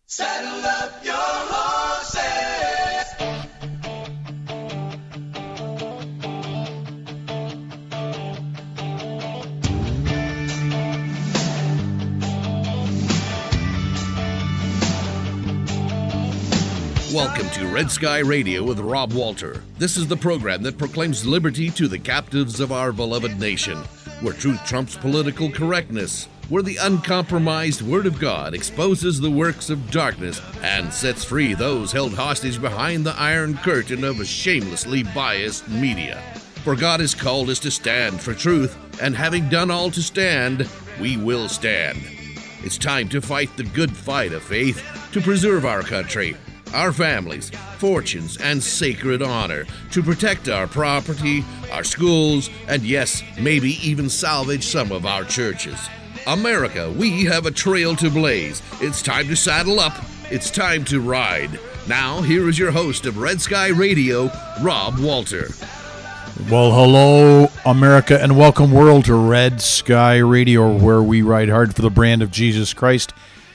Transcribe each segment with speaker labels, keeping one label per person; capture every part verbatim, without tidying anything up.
Speaker 1: Saddle up your horses.
Speaker 2: Welcome to Red Sky Radio with Rob Walter. This is the program that proclaims liberty to the captives of our beloved nation, where truth trumps political correctness, where the uncompromised Word of God exposes the works of darkness and sets free those held hostage behind the iron curtain of a shamelessly biased media. For God has called us to stand for truth, and having done all to stand, we will stand. It's time to fight the good fight of faith to preserve our country, our families, fortunes, and sacred honor, to protect our property, our schools, and yes, maybe even salvage some of our churches. America, we have a trail to blaze. It's time to saddle up. It's time to ride. Now, here is your host of Red Sky Radio, Rob Walter.
Speaker 3: Well, hello, America, and welcome, world, to Red Sky Radio, where we ride hard for the brand of Jesus Christ.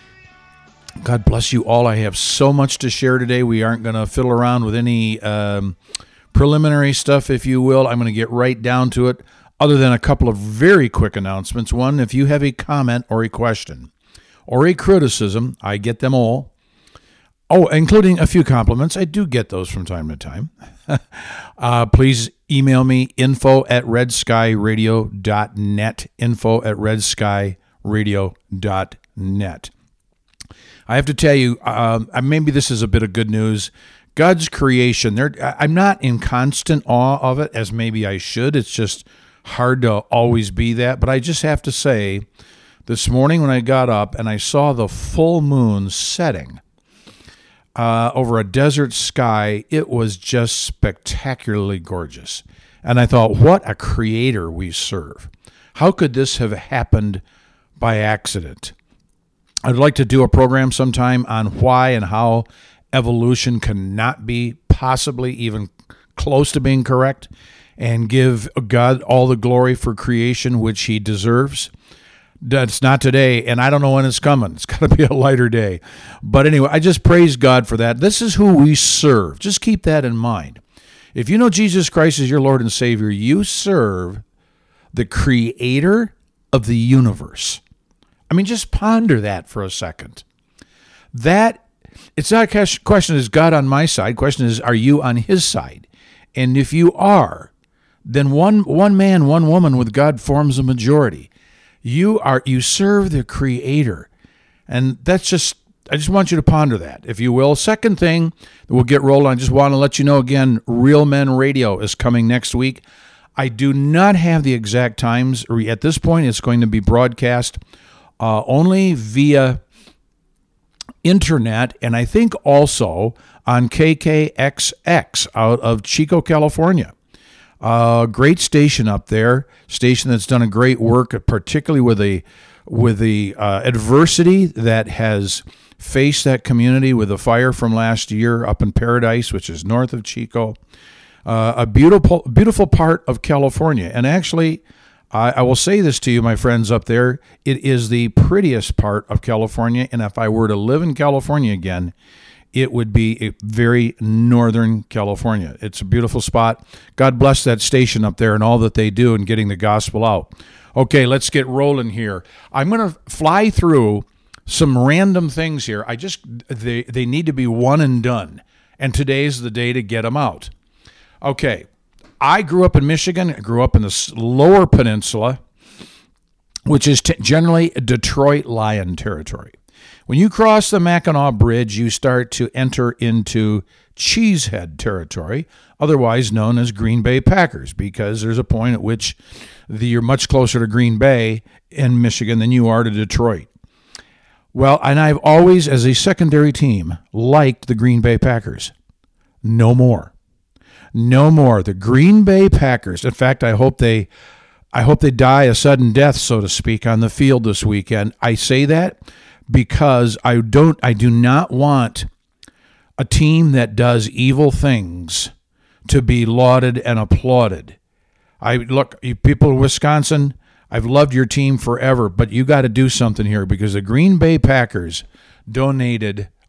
Speaker 3: God bless you all. I have so much to share today. We aren't going to fiddle around with any um, preliminary stuff, if you will. I'm going to get right down to it, other than a couple of very quick announcements. One, if you have a comment or a question or a criticism, I get them all. Oh, including a few compliments. I do get those from time to time. uh, please email me, info at redskyradio dot net, info at redskyradio dot net. I have to tell you, um, maybe this is a bit of good news. God's creation, there, I'm not in constant awe of it, as maybe I should. It's just hard to always be that. But I just have to say, this morning when I got up and I saw the full moon setting uh, over a desert sky, it was just spectacularly gorgeous. And I thought, what a creator we serve. How could this have happened by accident? I'd like to do a program sometime on why and how evolution cannot be possibly even close to being correct, and give God all the glory for creation which he deserves. That's not today, and I don't know when it's coming. It's got to be a lighter day. But anyway, I just praise God for that. This is who we serve. Just keep that in mind. If you know Jesus Christ as your Lord and Savior, you serve the creator of the universe. I mean, just ponder that for a second. That, it's not a question, is God on my side? Question is, are you on his side? And if you are, then one one man, one woman with God forms a majority. You are you serve the creator. And that's just, I just want you to ponder that, if you will. Second thing, we'll get rolling. I just want to let you know again, Real Men Radio is coming next week. I do not have the exact times. At this point, it's going to be broadcast Uh, only via internet, and I think also on K K X X out of Chico, California. A uh, great station up there, station that's done a great work, particularly with the with the uh, adversity that has faced that community with the fire from last year up in Paradise, which is north of Chico. Uh, a beautiful, beautiful part of California, and actually, I will say this to you, my friends up there, it is the prettiest part of California, and if I were to live in California again, it would be a very northern California. It's a beautiful spot. God bless that station up there and all that they do in getting the gospel out. Okay, let's get rolling here. I'm going to fly through some random things here. I just, they, they need to be one and done, and today's the day to get them out. Okay. I grew up in Michigan. I grew up in the lower peninsula, which is t- generally Detroit Lion territory. When you cross the Mackinac Bridge, you start to enter into Cheesehead territory, otherwise known as Green Bay Packers, because there's a point at which the, you're much closer to Green Bay in Michigan than you are to Detroit. Well, and I've always, as a secondary team, liked the Green Bay Packers. No more. No more. The Green Bay Packers. In fact, I hope they I hope they die a sudden death, so to speak, on the field this weekend. I say that because I don't I do not want a team that does evil things to be lauded and applauded. I look, you people in Wisconsin, I've loved your team forever, but you got to do something here, because the Green Bay Packers donated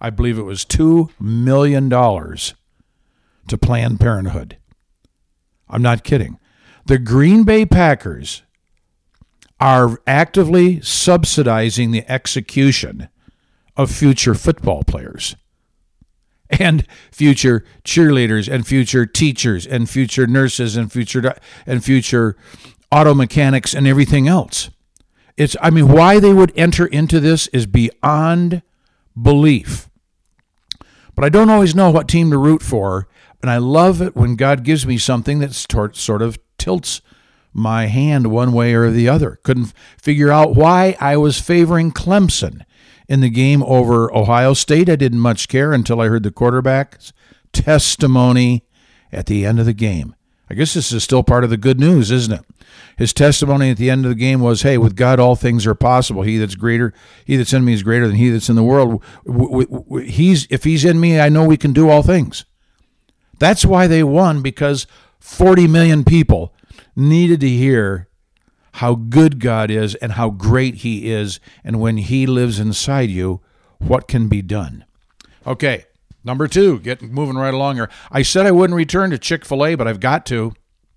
Speaker 3: I believe it was two million dollars to Planned Parenthood. I'm not kidding. The Green Bay Packers are actively subsidizing the execution of future football players and future cheerleaders and future teachers and future nurses and future and future auto mechanics and everything else. It's, I mean, why they would enter into this is beyond belief. But I don't always know what team to root for, and I love it when God gives me something that sort of tilts my hand one way or the other. Couldn't figure out why I was favoring Clemson in the game over Ohio State. I didn't much care until I heard the quarterback's testimony at the end of the game. I guess this is still part of the good news, isn't it? His testimony at the end of the game was, hey, with God all things are possible. He that's greater, he that's in me is greater than he that's in the world. He's if he's in me, I know we can do all things. That's why they won, because forty million people needed to hear how good God is and how great he is, and when he lives inside you, what can be done. Okay, number two, getting moving right along here. I said I wouldn't return to Chick-fil-A, but I've got to.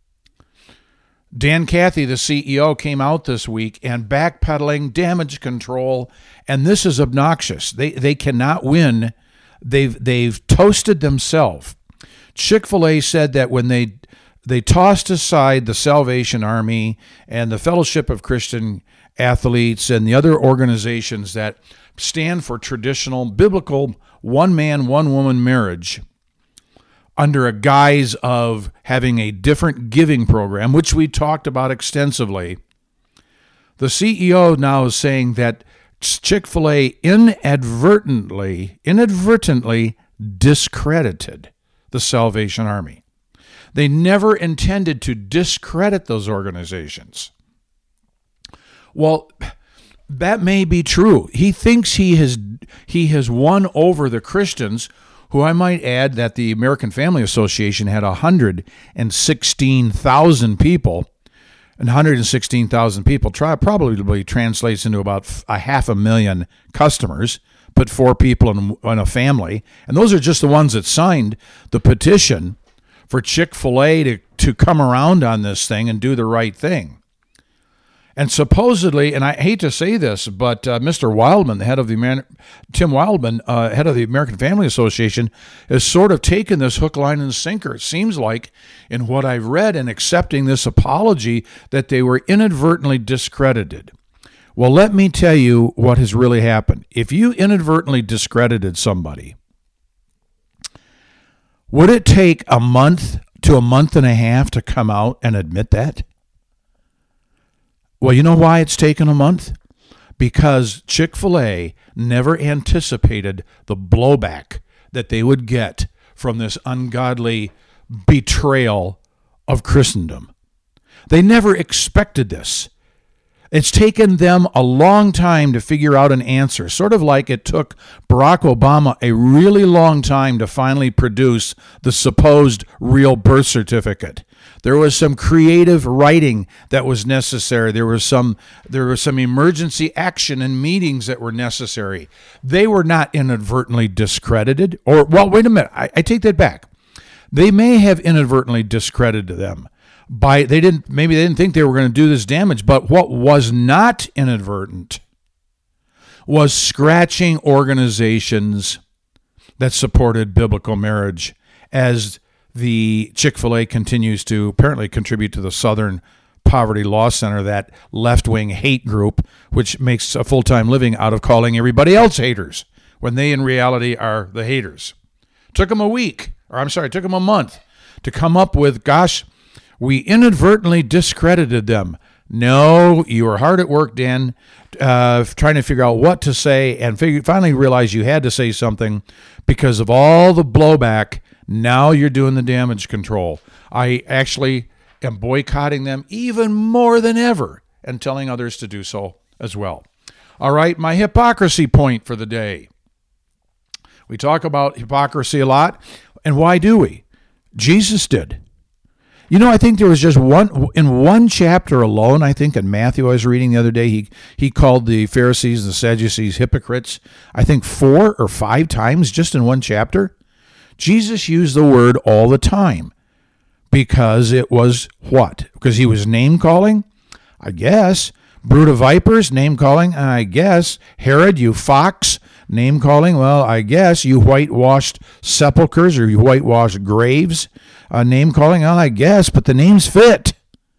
Speaker 3: Dan Cathy, the C E O, came out this week and backpedaling, damage control, and this is obnoxious. They they cannot win. They've they've toasted themselves. Chick-fil-A said that when they they tossed aside the Salvation Army and the Fellowship of Christian Athletes and the other organizations that stand for traditional biblical one-man, one-woman marriage under a guise of having a different giving program, which we talked about extensively, the C E O now is saying that Chick-fil-A inadvertently, inadvertently discredited the Salvation Army. They never intended to discredit those organizations. Well, that may be true. He thinks he has he has won over the Christians, who I might add that the American Family Association had one hundred sixteen thousand people, and one hundred sixteen thousand people try, probably translates into about a half a million customers. Put four people in, in a family, and those are just the ones that signed the petition for Chick-fil-A to, to come around on this thing and do the right thing. And supposedly, and I hate to say this, but uh, Mister Wildman, the head of the Amer- Tim Wildman, uh, head of the American Family Association, has sort of taken this hook, line, and sinker. It seems like, in what I've read and accepting this apology, that they were inadvertently discredited. Well, let me tell you what has really happened. If you inadvertently discredited somebody, would it take a month to a month and a half to come out and admit that? Well, you know why it's taken a month? Because Chick-fil-A never anticipated the blowback that they would get from this ungodly betrayal of Christendom. They never expected this. It's taken them a long time to figure out an answer, sort of like it took Barack Obama a really long time to finally produce the supposed real birth certificate. There was some creative writing that was necessary. There was some there was some emergency action and meetings that were necessary. They were not inadvertently discredited. Or, well, wait a minute. I, I take that back. They may have inadvertently discredited them. By they didn't maybe they didn't think they were going to do this damage, but what was not inadvertent was scratching organizations that supported biblical marriage, as the Chick-fil-A continues to apparently contribute to the Southern Poverty Law Center, that left-wing hate group, which makes a full-time living out of calling everybody else haters when they in reality are the haters. Took them a week, or I'm sorry, took them a month to come up with, gosh, we inadvertently discredited them. No, you were hard at work, Dan, uh, trying to figure out what to say, and figure, finally realized you had to say something because of all the blowback. Now you're doing the damage control. I actually am boycotting them even more than ever and telling others to do so as well. All right, my hypocrisy point for the day. We talk about hypocrisy a lot, and why do we? Jesus did. You know, I think there was just one, in one chapter alone, I think in Matthew I was reading the other day, he, he called the Pharisees and the Sadducees hypocrites, I think four or five times just in one chapter. Jesus used the word all the time because it was what? Because he was name-calling? I guess. Brood of vipers, name-calling? I guess. Herod, you fox, name-calling? Well, I guess. You whitewashed sepulchres or you whitewashed graves, uh, name-calling? Well, I guess, but the names fit.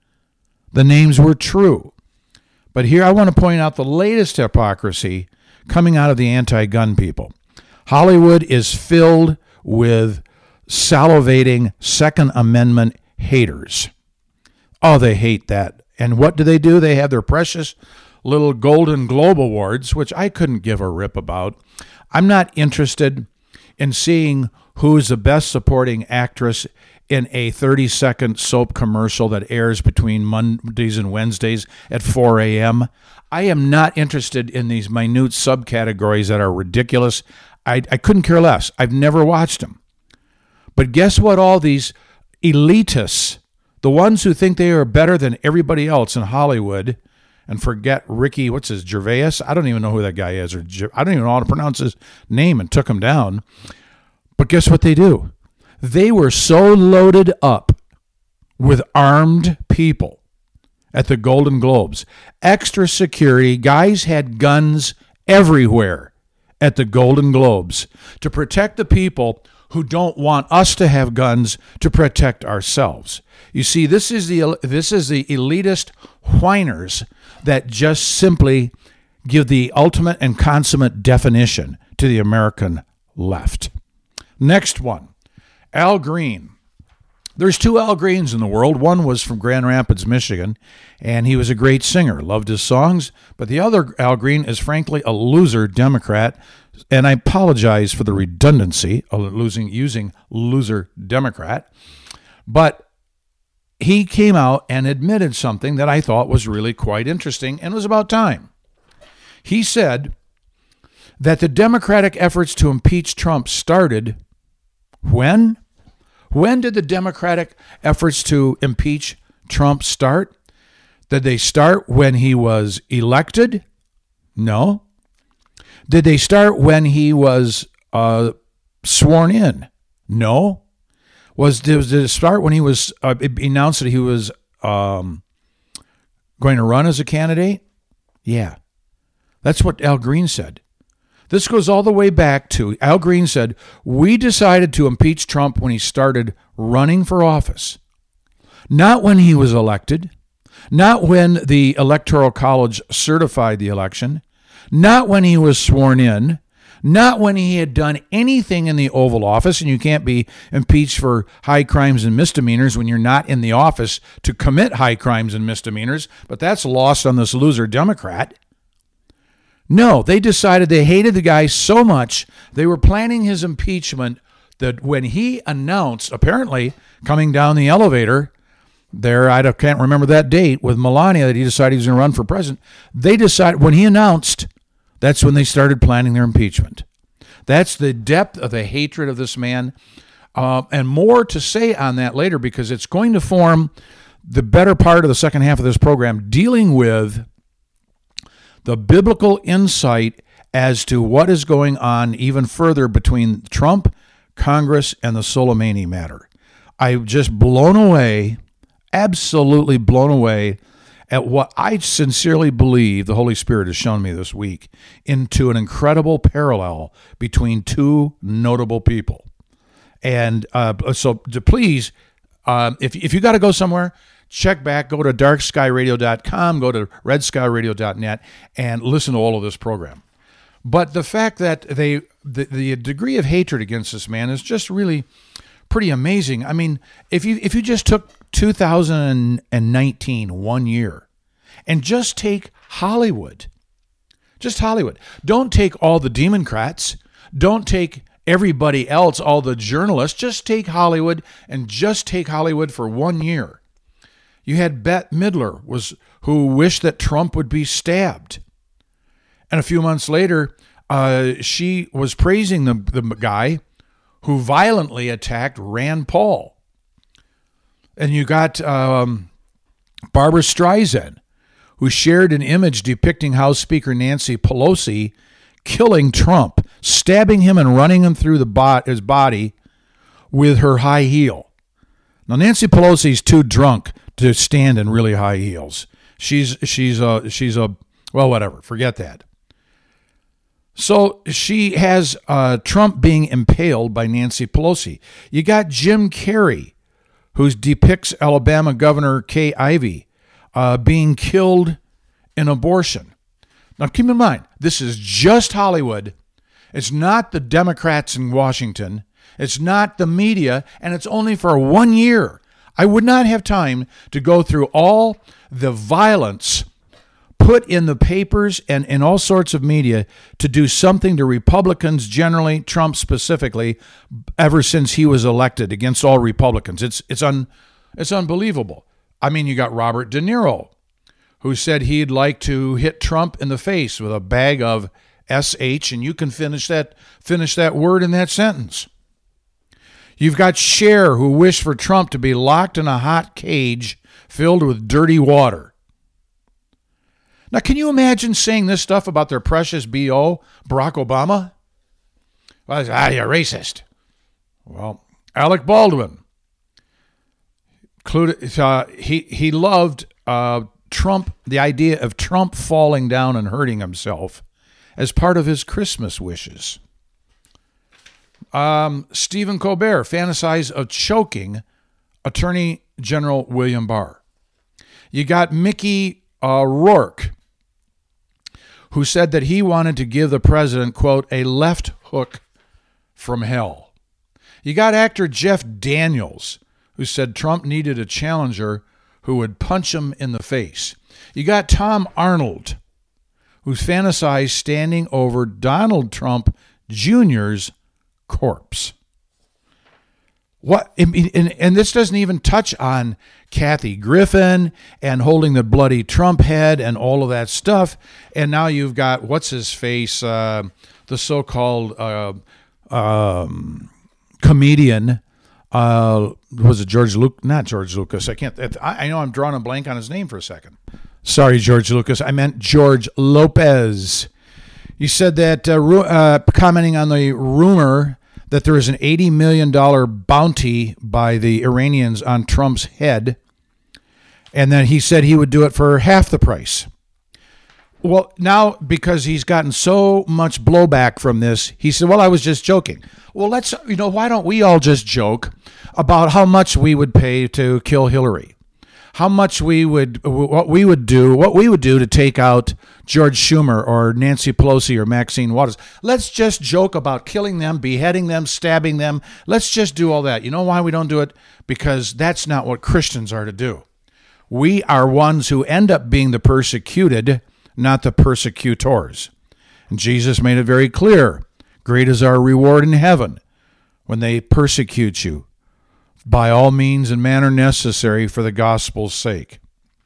Speaker 3: The names were true. But here I want to point out the latest hypocrisy coming out of the anti-gun people. Hollywood is filled with salivating Second Amendment haters. Oh, they hate that. And what do they do? They have their precious little Golden Globe Awards, which I couldn't give a rip about. I'm not interested in seeing who's the best supporting actress in a thirty-second soap commercial that airs between Mondays and Wednesdays at four a.m. I am not interested in these minute subcategories that are ridiculous. I, I couldn't care less. I've never watched them. But guess what all these elitists, the ones who think they are better than everybody else in Hollywood, and forget Ricky, what's his, Gervais? I don't even know who that guy is. Or I don't even know how to pronounce his name and took him down. But guess what they do? They were so loaded up with armed people at the Golden Globes. Extra security. Guys had guns everywhere at the Golden Globes to protect the people who don't want us to have guns to protect ourselves. You see, this is the this is the elitist whiners that just simply give the ultimate and consummate definition to the American left. Next one, Al Green. There's two Al Greens in the world. One was from Grand Rapids, Michigan, and he was a great singer. Loved his songs. But the other Al Green is frankly a loser Democrat, and I apologize for the redundancy of losing, using loser Democrat. But he came out and admitted something that I thought was really quite interesting, and it was about time. He said that the Democratic efforts to impeach Trump started when? When did the Democratic efforts to impeach Trump start? Did they start when he was elected? No. Did they start when he was uh, sworn in? No. Was did, did it start when he was uh, announced that he was um, going to run as a candidate? Yeah. That's what Al Green said. This goes all the way back to Al Green said, we decided to impeach Trump when he started running for office. Not when he was elected. Not when the Electoral College certified the election. Not when he was sworn in. Not when he had done anything in the Oval Office, and you can't be impeached for high crimes and misdemeanors when you're not in the office to commit high crimes and misdemeanors, but that's lost on this loser Democrat. No, they decided they hated the guy so much, they were planning his impeachment that when he announced, apparently coming down the elevator there, I can't remember that date, with Melania, that he decided he was going to run for president, they decided, when he announced, that's when they started planning their impeachment. That's the depth of the hatred of this man. Uh, and more to say on that later, because it's going to form the better part of the second half of this program, dealing with the biblical insight as to what is going on even further between Trump, Congress, and the Soleimani matter. I'm just blown away, absolutely blown away at what I sincerely believe the Holy Spirit has shown me this week into an incredible parallel between two notable people. And uh, so to please, uh, if, if you got to go somewhere, check back, go to dark sky radio dot com, go to red sky radio dot net, and listen to all of this program. But the fact that they the, the degree of hatred against this man is just really pretty amazing. I mean, if you if you just took two thousand nineteen, one year, and just take Hollywood, just Hollywood. Don't take all the Democrats. Don't take everybody else, all the journalists. Just take Hollywood, and just take Hollywood for one year. You had Bette Midler, was who wished that Trump would be stabbed. And a few months later, uh, she was praising the, the guy who violently attacked Rand Paul. And you got um, Barbara Streisand, who shared an image depicting House Speaker Nancy Pelosi killing Trump, stabbing him and running him through the bot, his body with her high heel. Now, Nancy Pelosi's too drunk to stand in really high heels. She's she's a she's a well, whatever. Forget that. So she has uh, Trump being impaled by Nancy Pelosi. You got Jim Carrey, who depicts Alabama Governor Kay Ivey uh, being killed in abortion. Now, keep in mind, this is just Hollywood. It's not the Democrats in Washington. It's not the media, and it's only for one year. I would not have time to go through all the violence put in the papers and in all sorts of media to do something to Republicans generally, Trump specifically, ever since he was elected against all Republicans. It's it's un it's unbelievable. I mean, you got Robert De Niro, who said he'd like to hit Trump in the face with a bag of S H, and you can finish that finish that word in that sentence. You've got Cher, who wished for Trump to be locked in a hot cage filled with dirty water. Now, can you imagine saying this stuff about their precious B O, Barack Obama? Well, ah, you're racist. Well, Alec Baldwin, included, uh, he, he loved uh, Trump, the idea of Trump falling down and hurting himself as part of his Christmas wishes. Um, Stephen Colbert fantasized of choking Attorney General William Barr. You got Mickey uh, Rourke, who said that he wanted to give the president, quote, a left hook from hell. You got actor Jeff Daniels, who said Trump needed a challenger who would punch him in the face. You got Tom Arnold, who fantasized standing over Donald Trump Junior's corpse. What? And, and this doesn't even touch on Kathy Griffin and holding the bloody Trump head and all of that stuff. And now you've got, what's his face, uh, the so-called uh, um, comedian, uh, was it George Lucas? Not George Lucas. I can't, I, I know I'm drawing a blank on his name for a second. Sorry, George Lucas. I meant George Lopez. You said that, uh, uh, commenting on the rumor that there is an eighty million dollars bounty by the Iranians on Trump's head, and then he said he would do it for half the price. Well, now, because he's gotten so much blowback from this, he said, well, I was just joking. Well, let's, you know, why don't we all just joke about how much we would pay to kill Hillary? How much we would, what we would do, what we would do to take out George Schumer or Nancy Pelosi or Maxine Waters. Let's just joke about killing them, beheading them, stabbing them. Let's just do all that. You know why we don't do it? Because that's not what Christians are to do. We are ones who end up being the persecuted, not the persecutors. And Jesus made it very clear. Great is our reward in heaven when they persecute you, by all means and manner necessary for the gospel's sake.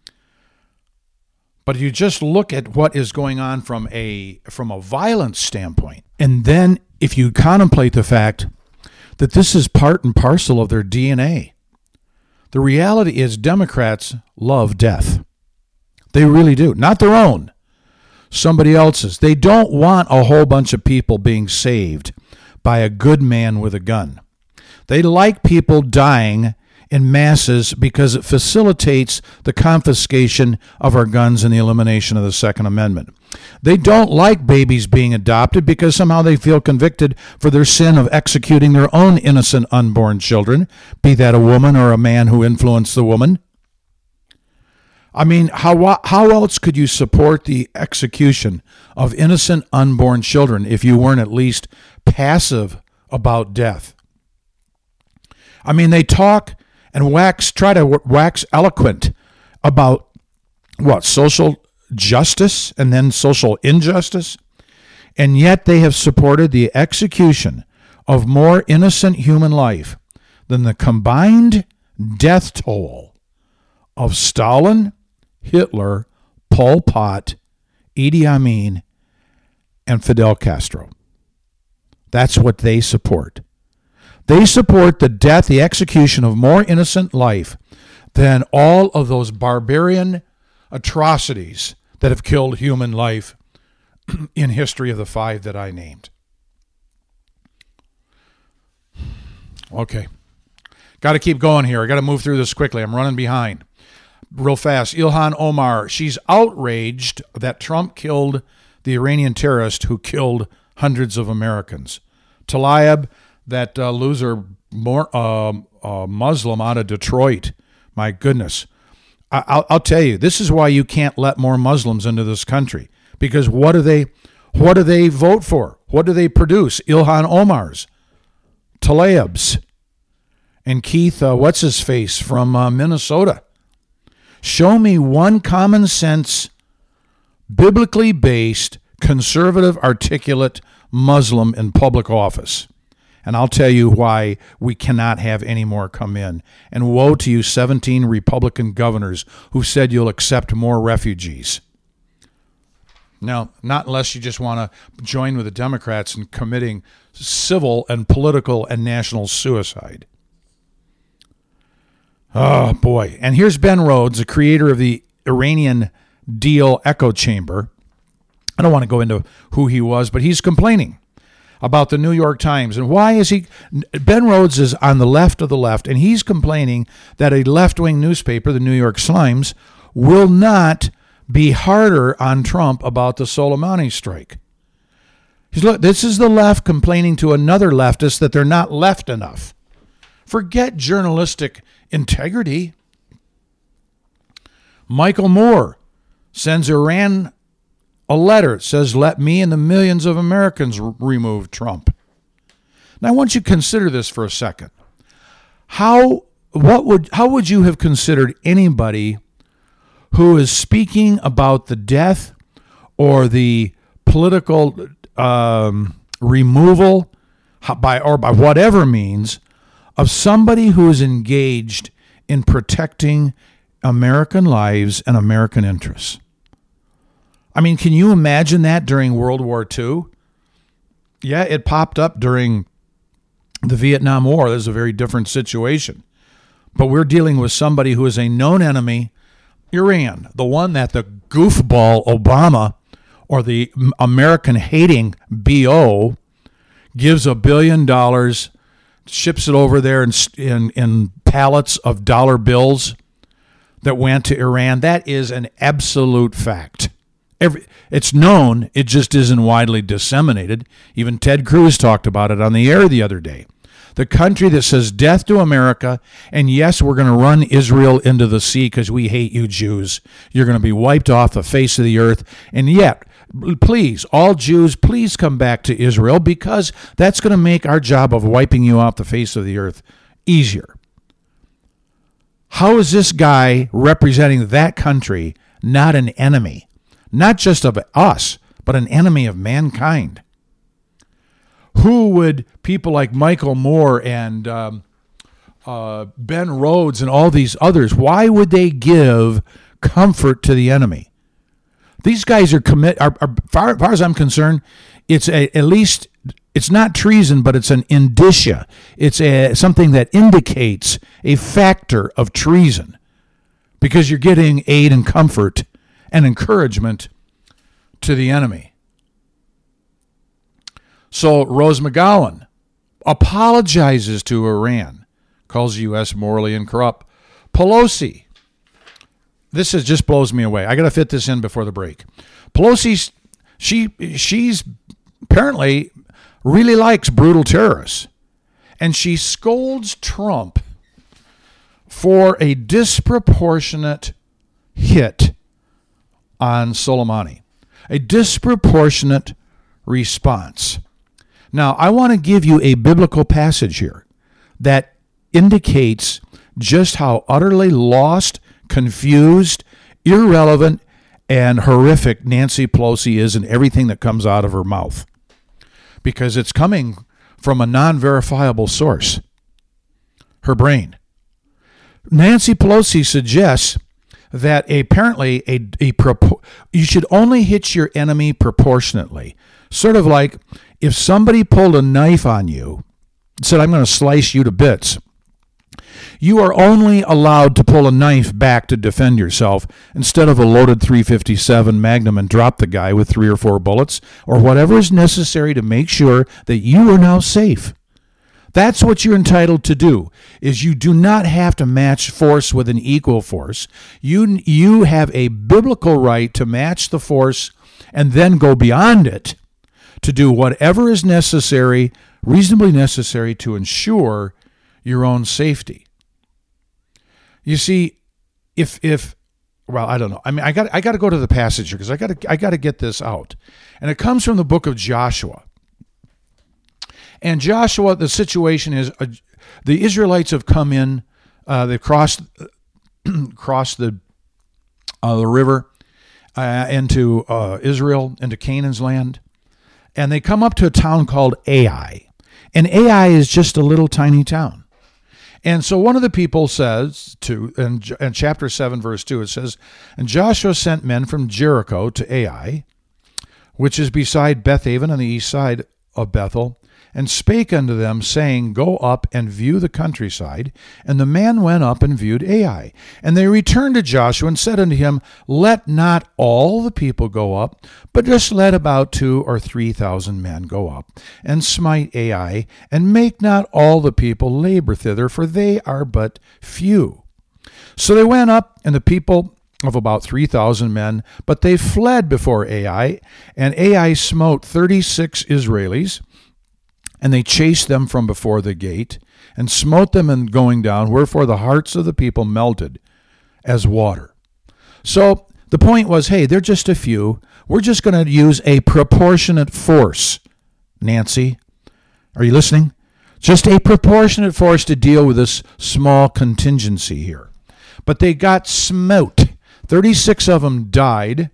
Speaker 3: But you just look at what is going on from a from a violence standpoint, and then if you contemplate the fact that this is part and parcel of their D N A, the reality is Democrats love death. They really do. Not their own, somebody else's. They don't want a whole bunch of people being saved by a good man with a gun. They like people dying in masses because it facilitates the confiscation of our guns and the elimination of the Second Amendment. They don't like babies being adopted because somehow they feel convicted for their sin of executing their own innocent unborn children, be that a woman or a man who influenced the woman. I mean, how how else could you support the execution of innocent unborn children if you weren't at least passive about death? I mean, they talk and wax, try to wax eloquent about what, social justice and then social injustice, and yet they have supported the execution of more innocent human life than the combined death toll of Stalin, Hitler, Pol Pot, Idi Amin, and Fidel Castro. That's what they support. They support the death, the execution of more innocent life than all of those barbarian atrocities that have killed human life in history of the five that I named. Okay. Got to keep going here. I got to move through this quickly. I'm running behind. Real fast. Ilhan Omar. She's outraged that Trump killed the Iranian terrorist who killed hundreds of Americans. Tlaib, that uh, loser more, uh, uh, Muslim out of Detroit. My goodness. I, I'll, I'll tell you, this is why you can't let more Muslims into this country. Because what do they, what do they vote for? What do they produce? Ilhan Omar's, Tlaib's, and Keith, uh, what's his face from uh, Minnesota. Show me one common sense, biblically based, conservative, articulate Muslim in public office. And I'll tell you why we cannot have any more come in. And woe to you seventeen Republican governors who said you'll accept more refugees. Now, not unless you just want to join with the Democrats in committing civil and political and national suicide. Oh, boy. And here's Ben Rhodes, the creator of the Iranian deal echo chamber. I don't want to go into who he was, but he's complaining about the New York Times. And why is he? Ben Rhodes is on the left of the left, and he's complaining that a left-wing newspaper, the New York Slimes, will not be harder on Trump about the Soleimani strike. He's, look, this is the left complaining to another leftist that they're not left enough. Forget journalistic integrity. Michael Moore sends Iran a letter that says, let me and the millions of Americans r- remove Trump. Now, I want you to consider this for a second. How, what would, how would you have considered anybody who is speaking about the death or the political um, removal by or by whatever means of somebody who is engaged in protecting American lives and American interests? I mean, can you imagine that during World War Two? Yeah, it popped up during the Vietnam War. There's a very different situation. But we're dealing with somebody who is a known enemy, Iran, the one that the goofball Obama or the American-hating B O gives a billion dollars, ships it over there in, in, in pallets of dollar bills that went to Iran. That is an absolute fact. Every, it's known, it just isn't widely disseminated. Even Ted Cruz talked about it on the air the other day. The country that says death to America, and yes, we're going to run Israel into the sea because we hate you Jews. You're going to be wiped off the face of the earth. And yet, please, all Jews, please come back to Israel because that's going to make our job of wiping you off the face of the earth easier. How is this guy representing that country not an enemy? Not just of us, but an enemy of mankind. Who would people like Michael Moore and um, uh, Ben Rhodes and all these others, why would they give comfort to the enemy? These guys are commit. Are, are far, far as I'm concerned, it's a, at least it's not treason, but it's an indicia. It's a something that indicates a factor of treason, because you're getting aid and comfort and encouragement to the enemy. So Rose McGowan apologizes to Iran, calls the U S morally incorrupt. Pelosi, this is just blows me away. I got to fit this in before the break. Pelosi, she she's apparently really likes brutal terrorists, and she scolds Trump for a disproportionate hit on Soleimani, a disproportionate response. Now, I want to give you a biblical passage here that indicates just how utterly lost, confused, irrelevant, and horrific Nancy Pelosi is in everything that comes out of her mouth, because it's coming from a non-verifiable source, her brain. Nancy Pelosi suggests that apparently a, a you should only hit your enemy proportionately. Sort of like if somebody pulled a knife on you, said, I'm going to slice you to bits, You are only allowed to pull a knife back to defend yourself instead of a loaded three fifty-seven Magnum and drop the guy with three or four bullets or whatever is necessary to make sure that you are now safe. That's what you're entitled to do, is you do not have to match force with an equal force. You, you have a biblical right to match the force and then go beyond it to do whatever is necessary, reasonably necessary, to ensure your own safety. You see, if if well, I don't know. I mean, I got I got to go to the passage here because I got to I got to get this out, and it comes from the book of Joshua. And Joshua, the situation is uh, the Israelites have come in, uh, they've crossed crossed the uh, the river uh, into uh, Israel, into Canaan's land, and they come up to a town called Ai, and Ai is just a little tiny town. And so one of the people says to, in, in chapter seven, verse two, it says, "And Joshua sent men from Jericho to Ai, which is beside Bethaven on the east side of Bethel, and spake unto them, saying, Go up and view the countryside. And the man went up and viewed Ai. And they returned to Joshua and said unto him, Let not all the people go up, but just let about two or three thousand men go up, and smite Ai, and make not all the people labor thither, for they are but few. So they went up, and the people of about three thousand men, but they fled before Ai, and Ai smote thirty-six Israelis, and they chased them from before the gate, and smote them in going down, wherefore the hearts of the people melted as water." So the point was, hey, they're just a few. We're just going to use a proportionate force. Nancy, are you listening? Just a proportionate force to deal with this small contingency here. But they got smote. thirty-six of them died.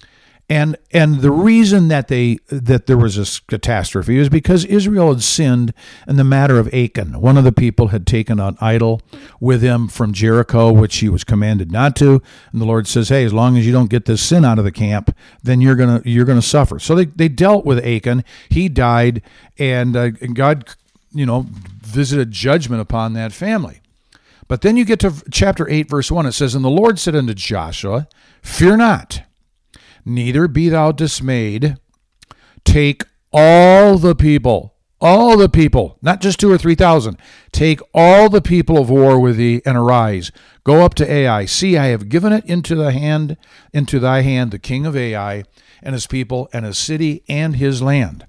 Speaker 3: And and the reason that they that there was this catastrophe is because Israel had sinned in the matter of Achan. One of the people had taken an idol with him from Jericho, which he was commanded not to. And the Lord says, "Hey, as long as you don't get this sin out of the camp, then you're gonna you're gonna suffer." So they, they dealt with Achan. He died, and, uh, and God, you know, visited judgment upon that family. But then you get to chapter eight, verse one. It says, "And the Lord said unto Joshua, Fear not, neither be thou dismayed. Take all the people, all the people, not just two or three thousand. Take all the people of war with thee, and arise. Go up to Ai. See, I have given it into the hand, into thy hand, the king of Ai, and his people, and his city, and his land."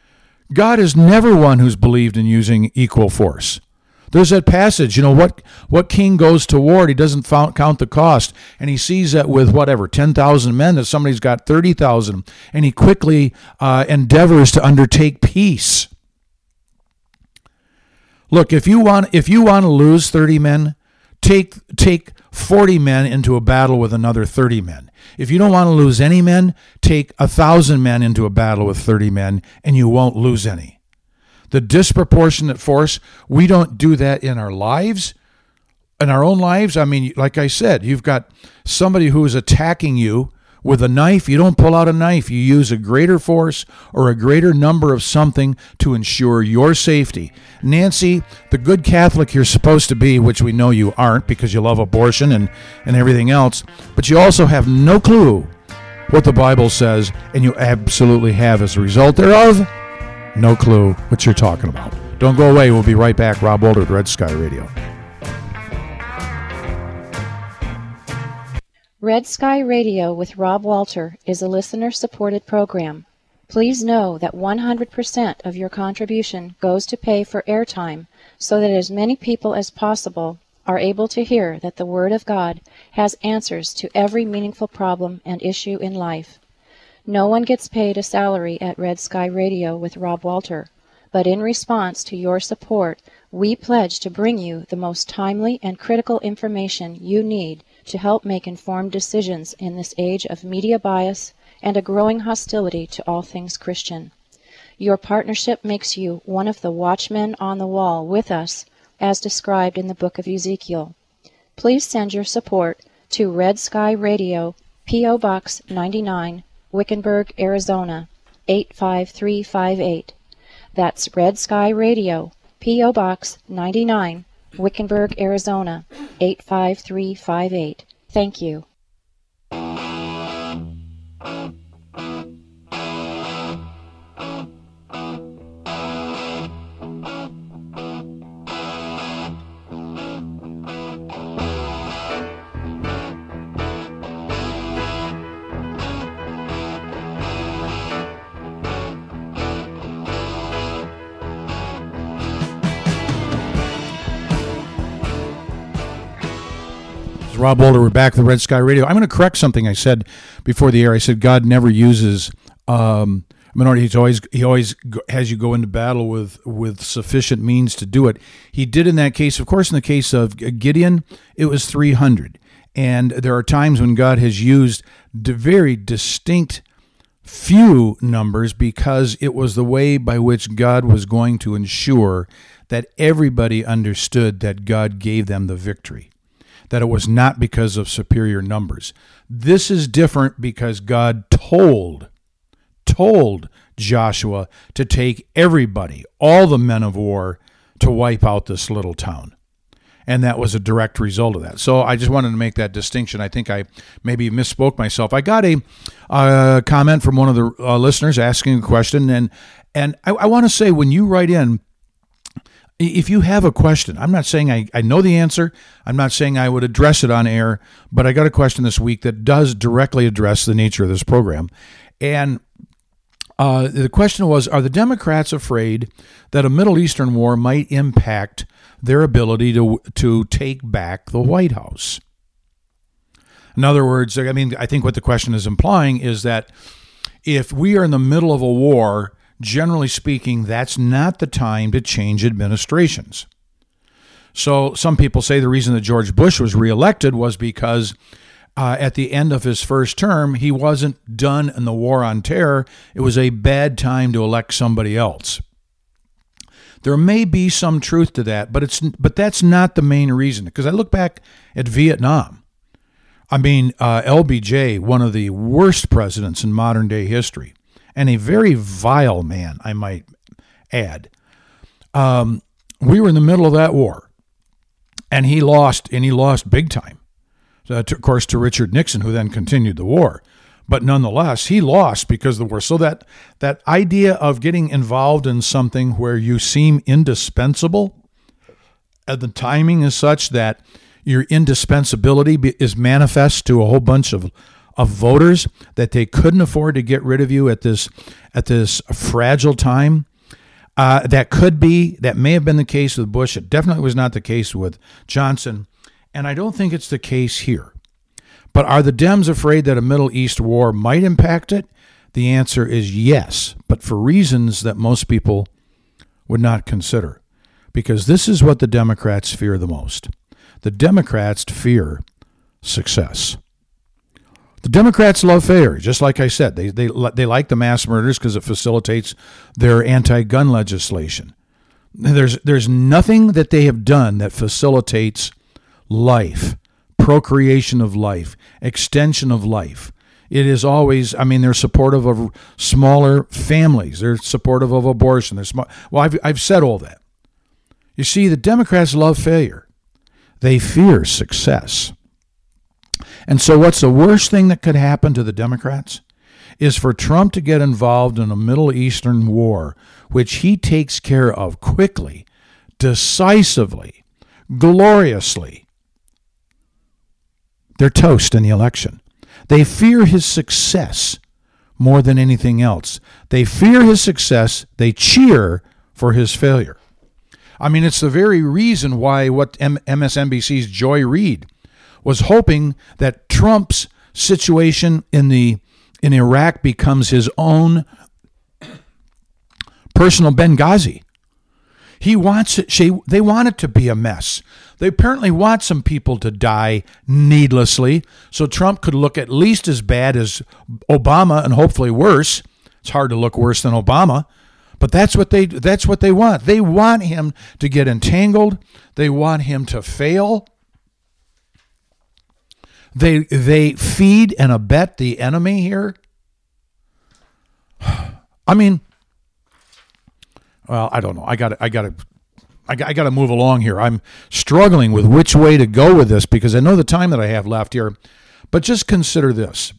Speaker 3: God is never one who's believed in using equal force. There's that passage, you know, what what king goes to war, he doesn't count the cost, and he sees that with whatever, ten thousand men, that somebody's got thirty thousand, and he quickly uh, endeavors to undertake peace. Look, if you want if you want to lose thirty men, take take forty men into a battle with another thirty men. If you don't want to lose any men, take one thousand men into a battle with thirty men, and you won't lose any. The disproportionate force, we don't do that in our lives, in our own lives. I mean, like I said, you've got somebody who is attacking you with a knife. You don't pull out a knife. You use a greater force or a greater number of something to ensure your safety. Nancy, the good Catholic you're supposed to be, which we know you aren't because you love abortion and, and everything else, but you also have no clue what the Bible says, and you absolutely have, as a result thereof, no clue what you're talking about. Don't go away. We'll be right back. Rob Walter with Red Sky Radio.
Speaker 4: Red Sky Radio with Rob Walter is a listener-supported program. Please know that one hundred percent of your contribution goes to pay for airtime so that as many people as possible are able to hear that the Word of God has answers to every meaningful problem and issue in life. No one gets paid a salary at Red Sky Radio with Rob Walter, but in response to your support, we pledge to bring you the most timely and critical information you need to help make informed decisions in this age of media bias and a growing hostility to all things Christian. Your partnership makes you one of the watchmen on the wall with us, as described in the book of Ezekiel. Please send your support to Red Sky Radio, P O. Box ninety-nine, Wickenburg, Arizona, eight five three five eight. That's Red Sky Radio, P O. Box ninety-nine, Wickenburg, Arizona, eight five three five eight. Thank you.
Speaker 3: Rob Walter, we're back with the Red Sky Radio. I'm going to correct something I said before the air. I said God never uses um, minority. He's always he always has you go into battle with with sufficient means to do it. He did in that case. Of course, in the case of Gideon, it was three hundred. And there are times when God has used the very distinct few numbers because it was the way by which God was going to ensure that everybody understood that God gave them the victory, that it was not because of superior numbers. This is different because God told, told Joshua to take everybody, all the men of war, to wipe out this little town. And that was a direct result of that. So I just wanted to make that distinction. I think I maybe misspoke myself. I got a uh, comment from one of the uh, listeners asking a question. And, and I, I want to say, when you write in, if you have a question, I'm not saying I, I know the answer. I'm not saying I would address it on air, but I got a question this week that does directly address the nature of this program. And uh, the question was, are the Democrats afraid that a Middle Eastern war might impact their ability to to take back the White House? In other words, I mean, I think what the question is implying is that if we are in the middle of a war, generally speaking, that's not the time to change administrations. So some people say the reason that George Bush was reelected was because uh, at the end of his first term, he wasn't done in the war on terror. It was a bad time to elect somebody else. There may be some truth to that, but it's but that's not the main reason. Because I look back at Vietnam. I mean, uh, L B J, one of the worst presidents in modern day history, and a very vile man, I might add. Um, we were in the middle of that war, and he lost, and he lost big time. So, to, of course, to Richard Nixon, who then continued the war. But nonetheless, he lost because of the war. So that that idea of getting involved in something where you seem indispensable, and the timing is such that your indispensability is manifest to a whole bunch of of voters, that they couldn't afford to get rid of you at this at this fragile time. Uh, that could be, that may have been the case with Bush. It definitely was not the case with Johnson, and I don't think it's the case here. But are the Dems afraid that a Middle East war might impact it? The answer is yes, but for reasons that most people would not consider, because this is what the Democrats fear the most. The Democrats fear success. The Democrats love failure, just like I said. They they they like the mass murders because it facilitates their anti-gun legislation. There's there's nothing that they have done that facilitates life, procreation of life, extension of life. It is always, I mean, they're supportive of smaller families. They're supportive of abortion. They're smart. Well, I've I've said all that. You see, the Democrats love failure. They fear success. And so what's the worst thing that could happen to the Democrats is for Trump to get involved in a Middle Eastern war, which he takes care of quickly, decisively, gloriously. They're toast in the election. They fear his success more than anything else. They fear his success. They cheer for his failure. I mean, it's the very reason why what M S N B C's Joy Reid was hoping that Trump's situation in the in Iraq becomes his own personal Benghazi. He wants it. She, they want it to be a mess. They apparently want some people to die needlessly, so Trump could look at least as bad as Obama and hopefully worse. It's hard to look worse than Obama, but that's what they that's what they want. They want him to get entangled. They want him to fail. They they feed and abet the enemy here. I mean, well, I don't know. I got I got to I, I got to move along here. I'm struggling with which way to go with this because I know the time that I have left here. But just consider this.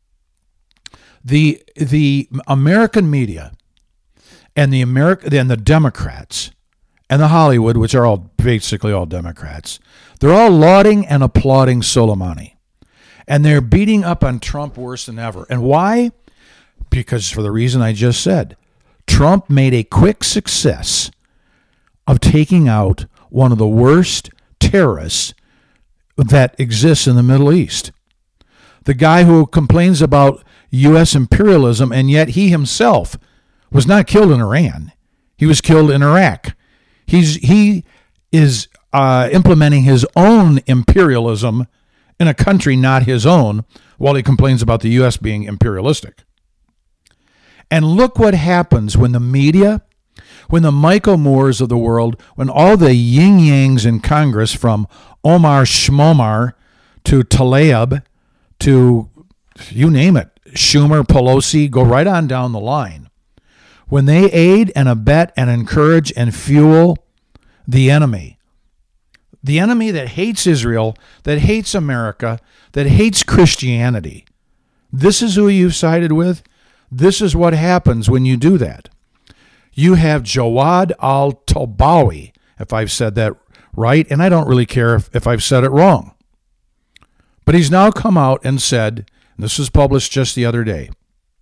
Speaker 3: The the American media and the America and the Democrats and the Hollywood, which are all basically all Democrats, they're all lauding and applauding Soleimani. And they're beating up on Trump worse than ever. And why? Because for the reason I just said, Trump made a quick success of taking out one of the worst terrorists that exists in the Middle East. The guy who complains about U S imperialism, and yet he himself was not killed in Iran. He was killed in Iraq. He's he is uh, implementing his own imperialism in a country not his own, while he complains about the U S being imperialistic. And look what happens when the media, when the Michael Moores of the world, when all the yin-yangs in Congress, from Omar Shmomar to Tlaib to you name it, Schumer, Pelosi, go right on down the line. When they aid and abet and encourage and fuel the enemy, the enemy that hates Israel, that hates America, that hates Christianity, this is who you've sided with. This is what happens when you do that. You have Jawad al-Tabawi, if I've said that right, and I don't really care if, if I've said it wrong. But he's now come out and said, and this was published just the other day,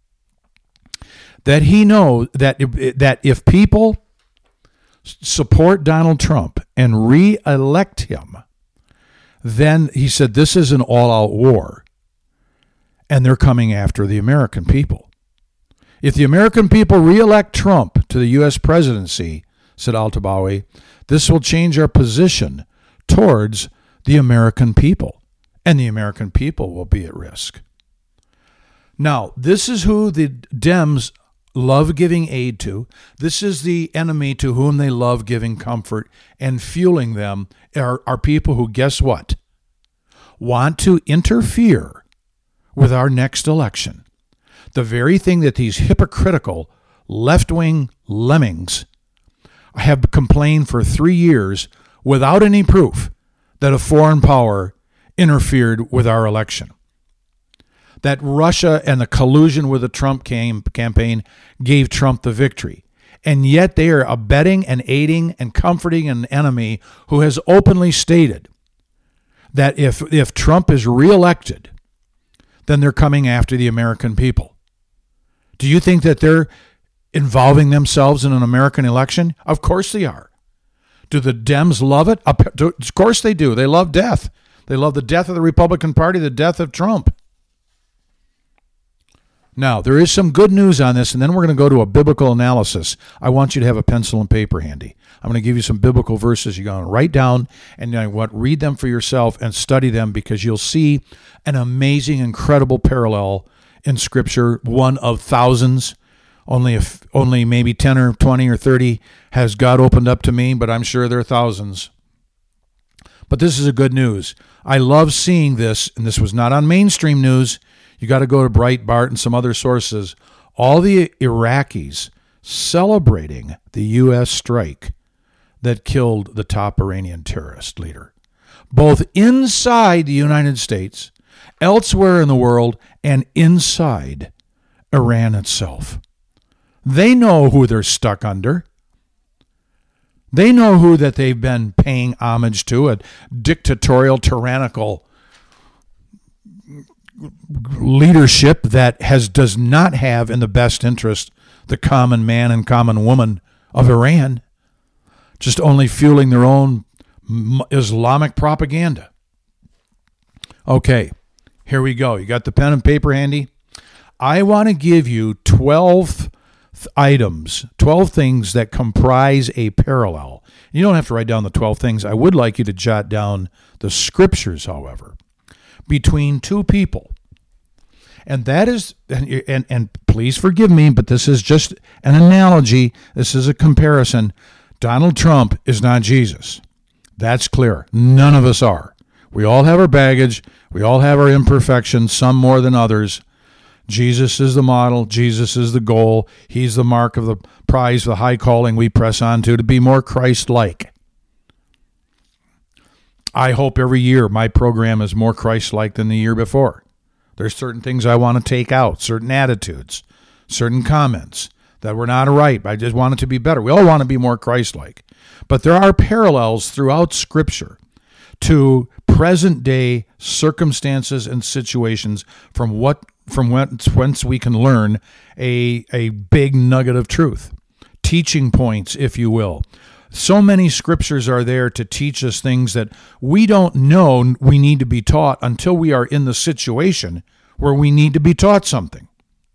Speaker 3: that he knows that, that if people support Donald Trump and re-elect him, then he said this is an all-out war, and they're coming after the American people. If the American people re-elect Trump to the U S presidency, said al-Tabawi, this will change our position towards the American people, and the American people will be at risk. Now, this is who the Dems love giving aid to. This is the enemy to whom they love giving comfort and fueling them are, are people who, guess what, want to interfere with our next election. The very thing that these hypocritical left-wing lemmings have complained for three years without any proof that a foreign power interfered with our election. That Russia and the collusion with the Trump cam- campaign gave Trump the victory. And yet they are abetting and aiding and comforting an enemy who has openly stated that if, if Trump is reelected, then they're coming after the American people. Do you think that they're involving themselves in an American election? Of course they are. Do the Dems love it? Of course they do. They love death. They love the death of the Republican Party, the death of Trump. Now, there is some good news on this, and then we're going to go to a biblical analysis. I want you to have a pencil and paper handy. I'm going to give you some biblical verses. You're going to write down and you know what, read them for yourself and study them, because you'll see an amazing, incredible parallel in Scripture, one of thousands. Only if only maybe ten or twenty or thirty has God opened up to me, but I'm sure there are thousands. But this is a good news. I love seeing this, and this was not on mainstream news. You got to go to Breitbart and some other sources. All the Iraqis celebrating the U S strike that killed the top Iranian terrorist leader, both inside the United States, elsewhere in the world, and inside Iran itself. They know who they're stuck under. They know who that they've been paying homage to, a dictatorial, tyrannical leadership that has does not have in the best interest the common man and common woman of Iran, just only fueling their own Islamic propaganda. Okay, here we go. You got the pen and paper handy? I want to give you twelve th- items, twelve things that comprise a parallel. You don't have to write down the twelve things. I would like you to jot down the scriptures, however, between two people. And that is, and, and, and please forgive me, but this is just an analogy. This is a comparison. Donald Trump is not Jesus. That's clear. None of us are. We all have our baggage. We all have our imperfections, some more than others. Jesus is the model. Jesus is the goal. He's the mark of the prize, the high calling we press on to, to be more Christ-like. I hope every year my program is more Christ-like than the year before. There's certain things I want to take out, certain attitudes, certain comments that were not right. I just want it to be better. We all want to be more Christ-like. But there are parallels throughout Scripture to present-day circumstances and situations from what from whence, whence we can learn a, a big nugget of truth. Teaching points, if you will. So many scriptures are there to teach us things that we don't know we need to be taught until we are in the situation where we need to be taught something.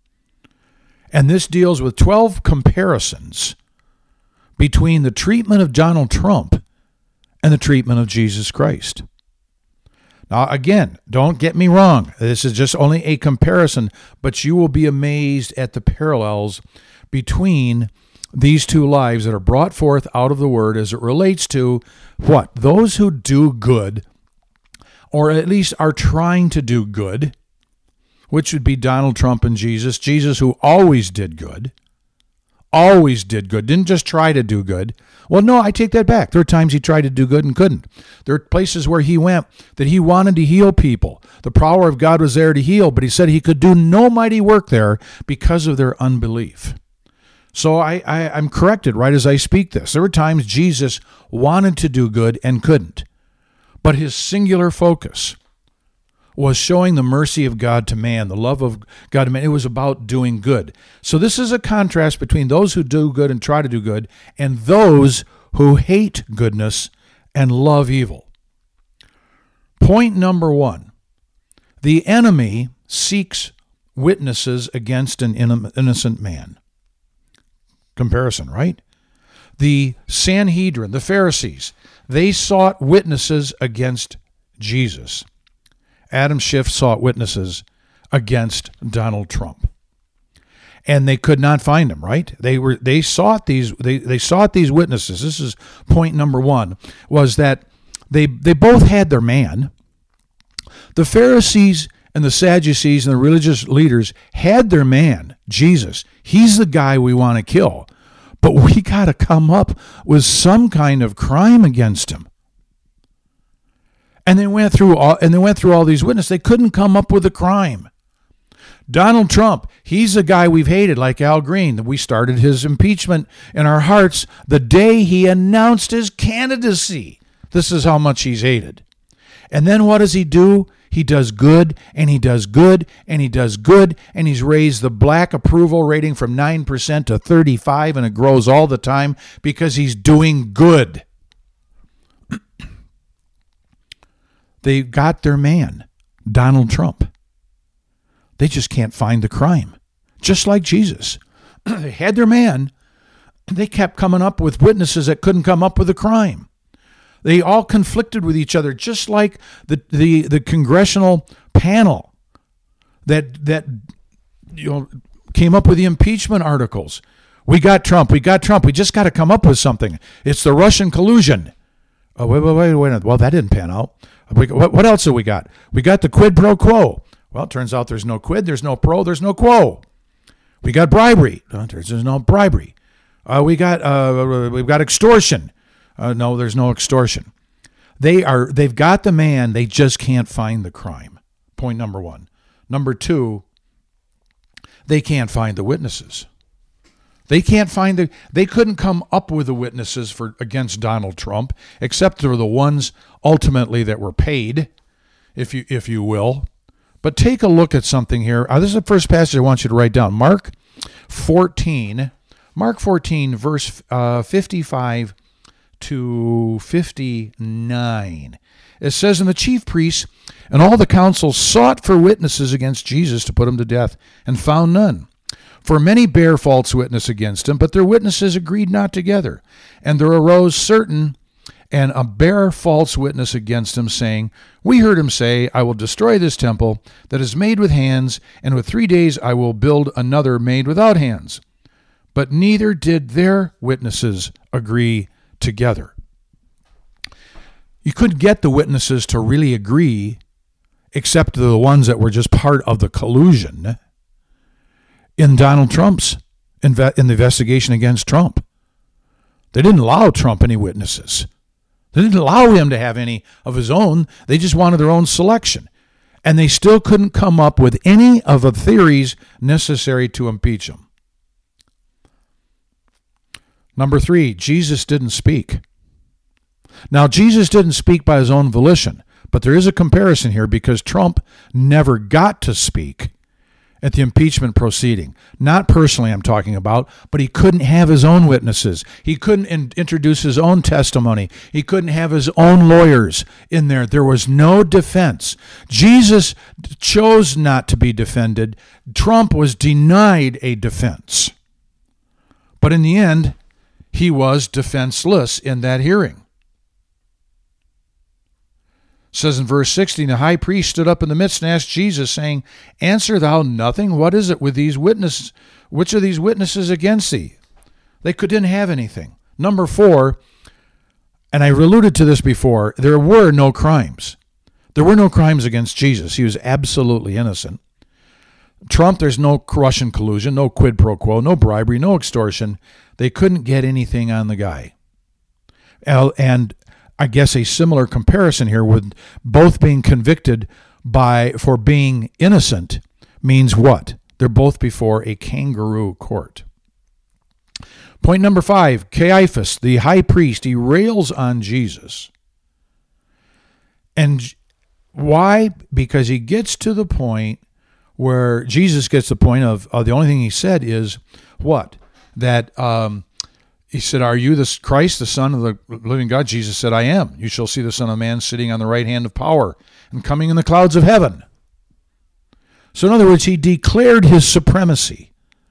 Speaker 3: And this deals with twelve comparisons between the treatment of Donald Trump and the treatment of Jesus Christ. Now, again, don't get me wrong. This is just only a comparison, but you will be amazed at the parallels between these two lives that are brought forth out of the Word as it relates to what? Those who do good, or at least are trying to do good, which would be Donald Trump and Jesus. Jesus, who always did good, always did good, didn't just try to do good. Well, no, I take that back. There are times he tried to do good and couldn't. There are places where he went that he wanted to heal people. The power of God was there to heal, but he said he could do no mighty work there because of their unbelief. So I, I, I'm corrected right as I speak this. There were times Jesus wanted to do good and couldn't. But his singular focus was showing the mercy of God to man, the love of God to man. It was about doing good. So this is a contrast between those who do good and try to do good and those who hate goodness and love evil. Point number one, the enemy seeks witnesses against an innocent man. Comparison, right? The Sanhedrin, the Pharisees, they sought witnesses against Jesus. Adam Schiff sought witnesses against Donald Trump. And they could not find them, right? They were they sought these they, they sought these witnesses. This is point number one, was that they they both had their man. The Pharisees and the Sadducees and the religious leaders had their man, Jesus. He's the guy we want to kill. But we got to come up with some kind of crime against him. And they went through all, and they went through all these witnesses. They couldn't come up with a crime. Donald Trump, he's a guy we've hated, like Al Green. We started his impeachment in our hearts the day he announced his candidacy. This is how much he's hated. And then what does he do? He does good, and he does good, and he does good, and he's raised the black approval rating from nine percent to thirty-five, and it grows all the time because he's doing good. They got their man, Donald Trump. They just can't find the crime. Just like Jesus. They had their man, and they kept coming up with witnesses that couldn't come up with a crime. They all conflicted with each other, just like the the, the congressional panel that that you know came up with the impeachment articles. We got Trump. We got Trump. We just got to come up with something. It's the Russian collusion. Oh, wait, wait, wait, wait. Well, that didn't pan out. We, what, what else have we got? We got the quid pro quo. Well, it turns out there's no quid, there's no pro, there's no quo. We got bribery. Uh, there's, there's no bribery. Uh, we got uh, we've got extortion. Uh, no, there's no extortion. They are they've got the man. They just can't find the crime. Point number one. Number two, they can't find the witnesses. They can't find the. They couldn't come up with the witnesses for against Donald Trump, except for the ones ultimately that were paid, if you if you will. But take a look at something here. Uh, this is the first passage I want you to write down. Mark fourteen, Mark fourteen, verse uh, fifty-five to fifty-nine. It says, "And the chief priests and all the council sought for witnesses against Jesus to put him to death, and found none. For many bare false witness against him, but their witnesses agreed not together. And there arose certain and a bare false witness against him, saying, We heard him say, I will destroy this temple that is made with hands, and with three days I will build another made without hands. But neither did their witnesses agree together." You couldn't get the witnesses to really agree, except the ones that were just part of the collusion in Donald Trump's inve- in the investigation against Trump. They didn't allow Trump any witnesses. They didn't allow him to have any of his own. They just wanted their own selection. And they still couldn't come up with any of the theories necessary to impeach him. Number three, Jesus didn't speak. Now, Jesus didn't speak by his own volition, but there is a comparison here because Trump never got to speak at the impeachment proceeding. Not personally, I'm talking about, but he couldn't have his own witnesses. He couldn't in- introduce his own testimony. He couldn't have his own lawyers in there. There was no defense. Jesus chose not to be defended. Trump was denied a defense. But in the end, he was defenseless in that hearing. It says in verse sixteen, the high priest stood up in the midst and asked Jesus, saying, answer thou nothing? What is it with these witnesses? Which are these witnesses against thee? They couldn't have anything. Number four, and I alluded to this before, there were no crimes. There were no crimes against Jesus. He was absolutely innocent. Trump, there's no Russian collusion, no quid pro quo, no bribery, no extortion. They couldn't get anything on the guy. And I guess a similar comparison here with both being convicted by for being innocent means what? They're both before a kangaroo court. Point number five, Caiaphas, the high priest, he rails on Jesus. And why? Because he gets to the point where Jesus gets the point of uh, the only thing he said is what? That um, he said, are you the Christ, the Son of the living God? Jesus said, I am. You shall see the Son of Man sitting on the right hand of power and coming in the clouds of heaven. So in other words, he declared his supremacy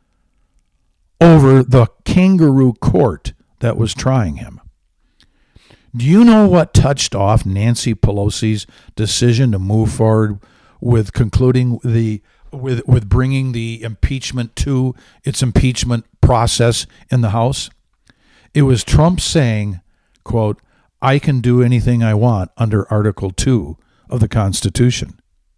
Speaker 3: over the kangaroo court that was trying him. Do you know what touched off Nancy Pelosi's decision to move forward with concluding the with with bringing the impeachment to its impeachment process in the House? It was Trump saying, quote, I can do anything I want under Article two of the Constitution.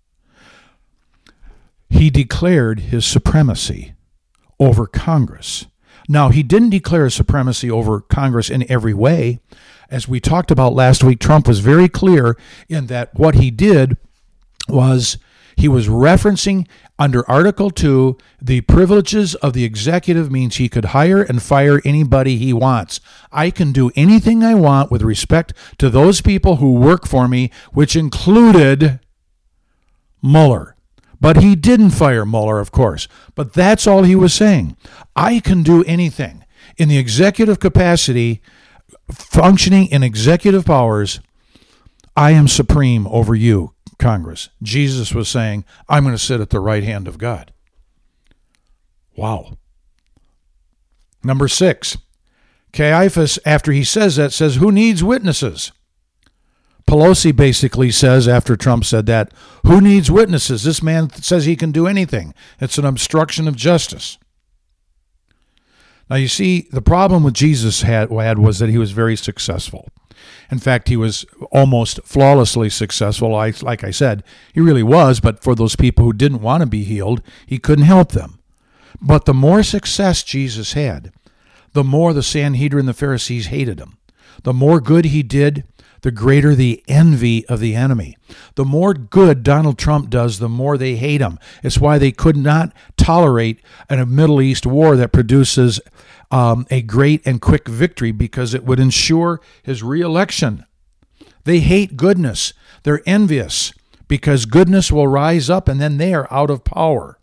Speaker 3: He declared his supremacy over Congress. Now, he didn't declare his supremacy over Congress in every way. As we talked about last week, Trump was very clear in that what he did was he was referencing under Article two, the privileges of the executive means he could hire and fire anybody he wants. I can do anything I want with respect to those people who work for me, which included Mueller. But he didn't fire Mueller, of course. But that's all he was saying. I can do anything in the executive capacity, functioning in executive powers. I am supreme over you, Congress. Jesus was saying, I'm going to sit at the right hand of God. Wow. Number six, Caiaphas, after he says that, says, who needs witnesses? Pelosi basically says, after Trump said that, who needs witnesses? This man says he can do anything. It's an obstruction of justice. Now, you see, the problem with Jesus had, had was that he was very successful. In fact, he was almost flawlessly successful. Like, like I said, he really was, but for those people who didn't want to be healed, he couldn't help them. But the more success Jesus had, the more the Sanhedrin and the Pharisees hated him. The more good he did, the greater the envy of the enemy. The more good Donald Trump does, the more they hate him. It's why they could not tolerate a Middle East war that produces um, a great and quick victory, because it would ensure his reelection. They hate goodness. They're envious because goodness will rise up and then they are out of power.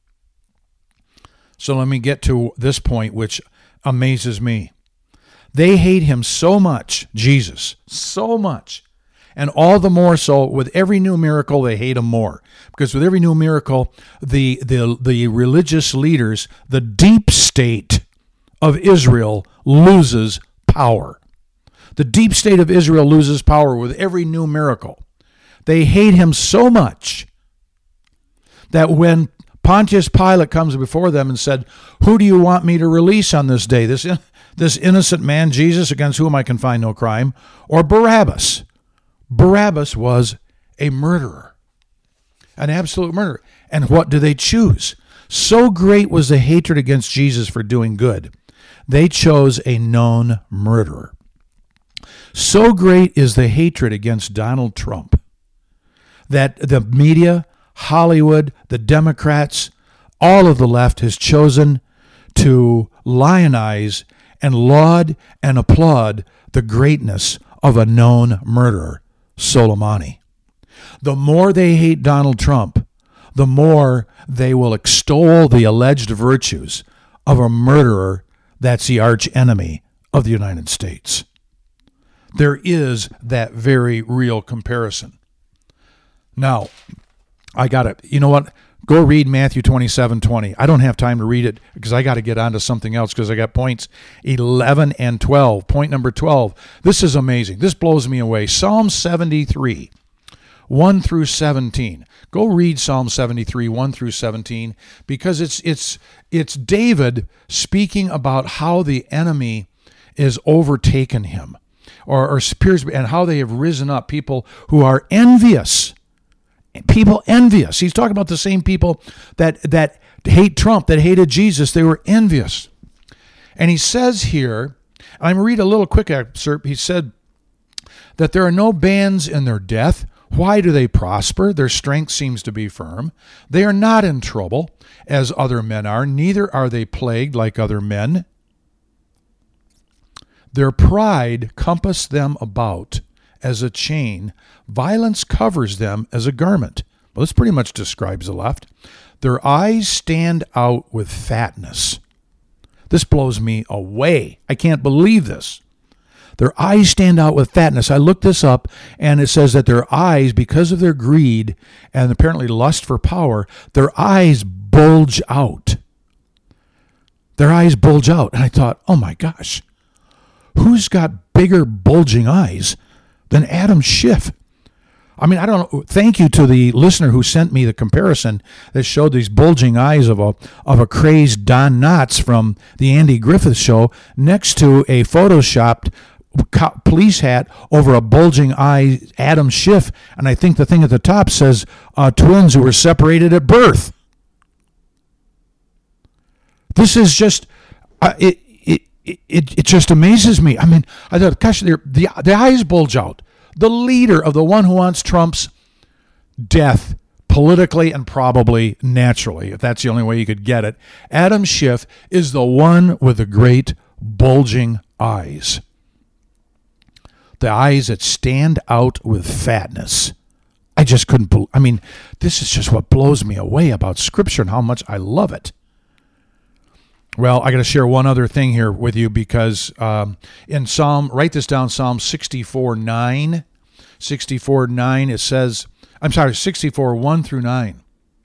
Speaker 3: So let me get to this point, which amazes me. They hate him so much, Jesus, so much. And all the more so, with every new miracle, they hate him more. Because with every new miracle, the, the, the religious leaders, the deep state of Israel loses power. The deep state of Israel loses power with every new miracle. They hate him so much that when Pontius Pilate comes before them and said, who do you want me to release on this day? This This innocent man, Jesus, against whom I can find no crime, or Barabbas? Barabbas was a murderer, an absolute murderer. And what do they choose? So great was the hatred against Jesus for doing good, they chose a known murderer. So great is the hatred against Donald Trump that the media, Hollywood, the Democrats, all of the left has chosen to lionize and laud and applaud the greatness of a known murderer, Soleimani. The more they hate Donald Trump, the more they will extol the alleged virtues of a murderer that's the arch enemy of the United States. There is that very real comparison. Now, I got it. You know what? Go read Matthew twenty-seven twenty. I don't have time to read it because I got to get on to something else because I got points eleven and twelve. Point number twelve. This is amazing. This blows me away. Psalm seventy-three, one through seventeen. Go read Psalm seventy-three, one through seventeen, because it's it's it's David speaking about how the enemy is overtaken him, or, or appears, and how they have risen up, people who are envious. People envious. He's talking about the same people that that hate Trump, that hated Jesus. They were envious. And he says here, I'm going to read a little quick excerpt. He said that there are no bands in their death. Why do they prosper? Their strength seems to be firm. They are not in trouble as other men are. Neither are they plagued like other men. Their pride compassed them about as a chain. Violence covers them as a garment. Well, this pretty much describes the left. Their eyes stand out with fatness. This blows me away. I can't believe this. Their eyes stand out with fatness. I looked this up, and it says that their eyes, because of their greed and apparently lust for power, their eyes bulge out. Their eyes bulge out. And I thought, oh my gosh, who's got bigger bulging eyes than Adam Schiff? I mean, I don't know. Thank you to the listener who sent me the comparison that showed these bulging eyes of a of a crazed Don Knotts from the Andy Griffith Show next to a photoshopped police hat over a bulging eye Adam Schiff. And I think the thing at the top says uh, twins who were separated at birth. This is just, uh, it, it, it, it just amazes me. I mean, I thought, gosh, the, the eyes bulge out. The leader of the one who wants Trump's death politically and probably naturally, if that's the only way you could get it, Adam Schiff is the one with the great bulging eyes. The eyes that stand out with fatness. I just couldn't believe, I mean, this is just what blows me away about Scripture and how much I love it. Well, I got to share one other thing here with you because um, in Psalm, write this down, Psalm sixty-four nine, sixty-four nine, it says, I'm sorry, sixty-four one through nine.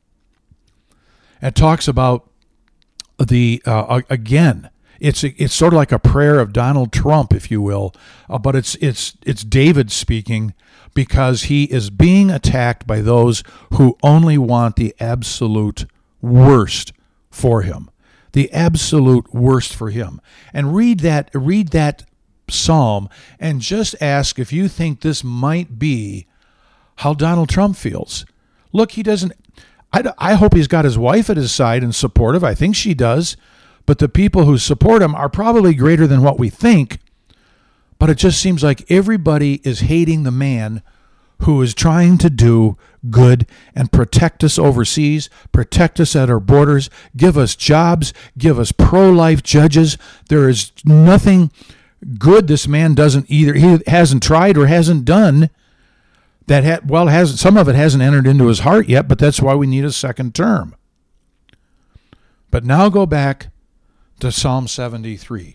Speaker 3: It talks about the, uh, again, it's it's sort of like a prayer of Donald Trump, if you will, uh, but it's it's it's David speaking because he is being attacked by those who only want the absolute worst for him. The absolute worst for him. And read that read that psalm and just ask if you think this might be how Donald Trump feels. Look, he doesn't, I, I hope he's got his wife at his side and supportive. I think she does. But the people who support him are probably greater than what we think. But it just seems like everybody is hating the man who is trying to do good and protect us overseas, protect us at our borders, give us jobs, give us pro-life judges. There is nothing good this man doesn't either, he hasn't tried or hasn't done that, ha- well, has some of it hasn't entered into his heart yet, but that's why we need a second term. But now go back to Psalm seventy-three.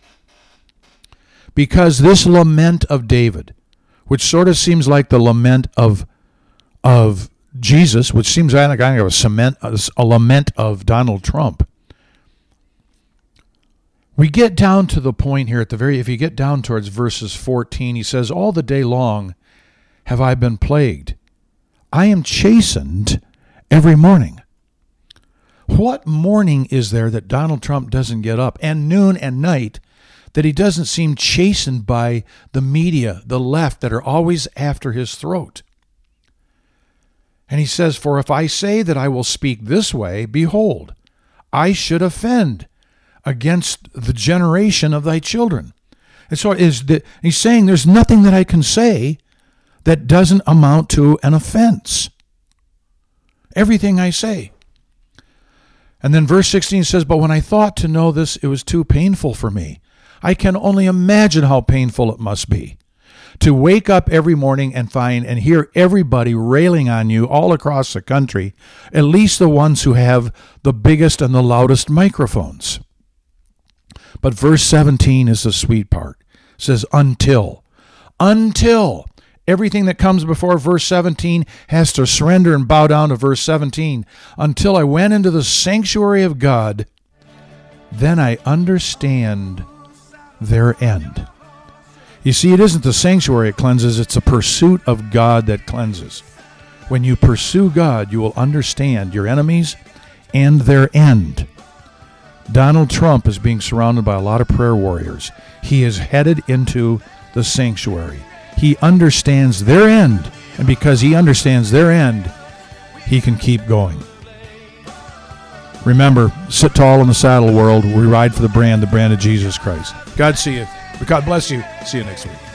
Speaker 3: Because this lament of David, which sort of seems like the lament of of Jesus, which seems like kind of a, cement, a lament of Donald Trump. We get down to the point here at the very, if you get down towards verses fourteen, he says, all the day long have I been plagued. I am chastened every morning. What morning is there that Donald Trump doesn't get up, and noon and night, that he doesn't seem chastened by the media, the left, that are always after his throat? And he says, for if I say that I will speak this way, behold, I should offend against the generation of thy children. And so is the, he's saying there's nothing that I can say that doesn't amount to an offense. Everything I say. And then verse sixteen says, but when I thought to know this, it was too painful for me. I can only imagine how painful it must be to wake up every morning and find and hear everybody railing on you all across the country, at least the ones who have the biggest and the loudest microphones. But verse seventeen is the sweet part. It says, until. Until. Everything that comes before verse seventeen has to surrender and bow down to verse seventeen. Until I went into the sanctuary of God, then I understand their end. You see, it isn't the sanctuary that cleanses, it's the pursuit of God that cleanses. When you pursue God, you will understand your enemies and their end. Donald Trump is being surrounded by a lot of prayer warriors. He is headed into the sanctuary. He understands their end, and because he understands their end, he can keep going. Remember, sit tall in the saddle, world. We ride for the brand, the brand of Jesus Christ. God see you. God bless you. See you next week.